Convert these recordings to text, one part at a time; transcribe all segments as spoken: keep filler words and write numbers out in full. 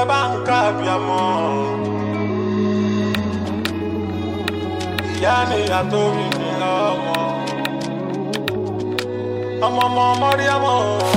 bá ń kábíàmọ́. Ìyá ni ìyá tó bí mi lọ́mọ. Ọmọ ọmọ Mọ́ríámọ̀.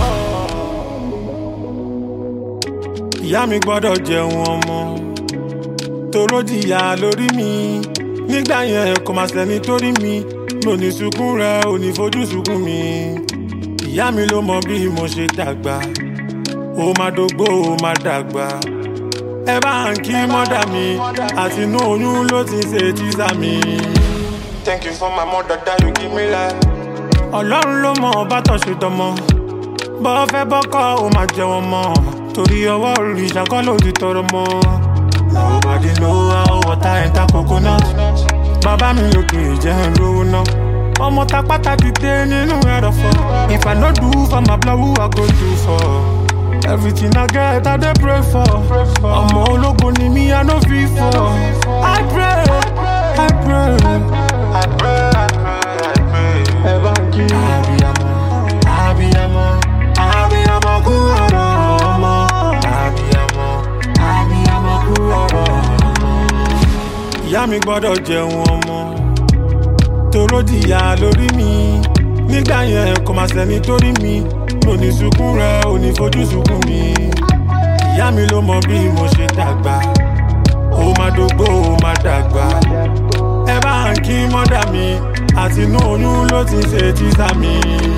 Ìyá mi gbọ́dọ̀ jẹun ọmọ. Toró jìyà lórí mi. Nígbà yẹn kò máa sẹ́ni torí mi. Mi ò ní sunkún rẹ̀, ò ní fojú sunkún mi. Ìyá mi ló mọ bí mo ṣe dàgbà. Ó máa dógbó, ó máa dàgbà. Ẹ bá ń kí mọ́dà mi. Àti inú oyún ló ti ṣe tíṣà mi. Thank you for my mother that you give me life. Ọlọ́run ló mọ ọba tó ṣe dánmọ́. Bọ́ fẹ́ bọ́kọ́ ó máa jẹ wọn mọ́. Torí ọwọ́ òrìṣà kọ́ ló ti tọrọ mọ́. Nobody know how water enter coconut. Bàbá mi lókè jẹ́ lówó náà. Ọmọ tapátá ti dé nínú ẹ̀rọ̀fọ̀. If I no do for my blood, who I go do for? Everything I get, I dey pray for. Ọmọ ológo ni mi, I no fit for. I pray, I pray, I pray, I pray, I pray. Eba nki. Abiyamọ, abiyamọ, abiyamọ kú ọ̀rọ̀ ọmọ. Abiyamọ, abiyamọ kú ọ̀rọ̀ ọmọ. Ìyá mi gbọ́dọ̀ jẹun ọmọ. Toró jìyà lórí mi. Nígbà yẹn kò máa sẹ́ni torí mi. Mi ò ní sunkún rẹ̀, ò ní fojú sunkún mi. Ìyá mi ló mọ bí mo ṣe dàgbà. Ó máa dógbó, ó máa dàgbà. Ẹ bá ń kí mọ́dà mi. Àti inú oyún ló ti ṣe tíṣà mi.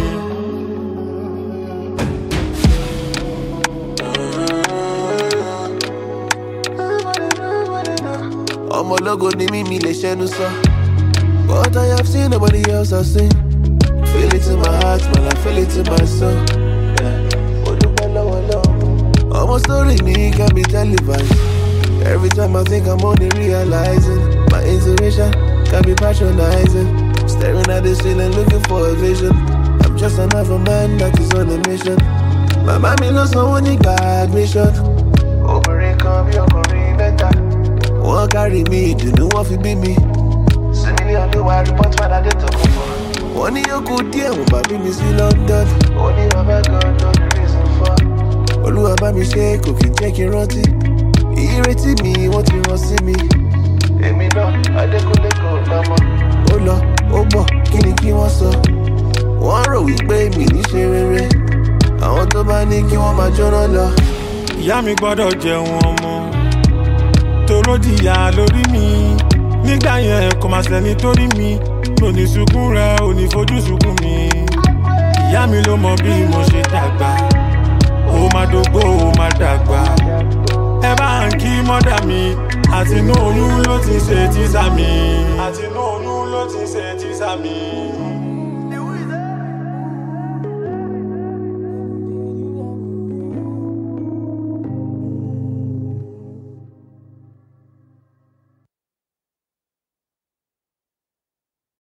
Ọmọ ológo ni mí, mi lè ṣẹ́nu sọ. What I have seen, nobody else has seen. Feel it in my heart, man, I feel it in my soul. Almost story me can be televised. Every time I think I'm only realizing. My intuition can be patronizing. Staring at the ceiling looking for a vision. I'm just another man that is on a mission. My mommy knows someone need admission. Obìnrin kan bí ọkùnrin mẹ́ta. Wọ́n carry me, ìdùnnú wọ́n fi bí mi. Símílì olúwa report padà dé tó kún fún. Wọ́n ní yóò kú díẹ̀ wọ́n bá bí mi sí London. Ó ní bàbá gan ló ní reason for. Olúwa bá mi ṣe kò kí n jẹ́ kí n rántí. Ìrètí mi wọ́n ti rán sí mi. Èmi náà Adékúnlé kò lọ́mọ. Ó lọ, ó bọ̀, kí ni kí wọ́n sọ? Wọ́n rò wípé mi ní ṣe rere. Àwọn tó bá ní kí wọ́n máa jóná lọ. Ìyá mi gbọ́dọ̀ jẹun ọmọ. Toró jìyà lórí mi. Nígbà yẹn kò máa sẹ́ni torí mi. Mi ò ní sunkún rẹ̀, ò ní fojú sunkún mi. Ìyá mi ló mọ bí mo ṣe dàgbà. Ó máa dógbó, ó máa dàgbà. Ẹ bá ń kí mọ́dà mi. Àti inú oyún ló ti ṣe tíṣà mi. Àti inú oyún ló ti ṣe tíṣà mi.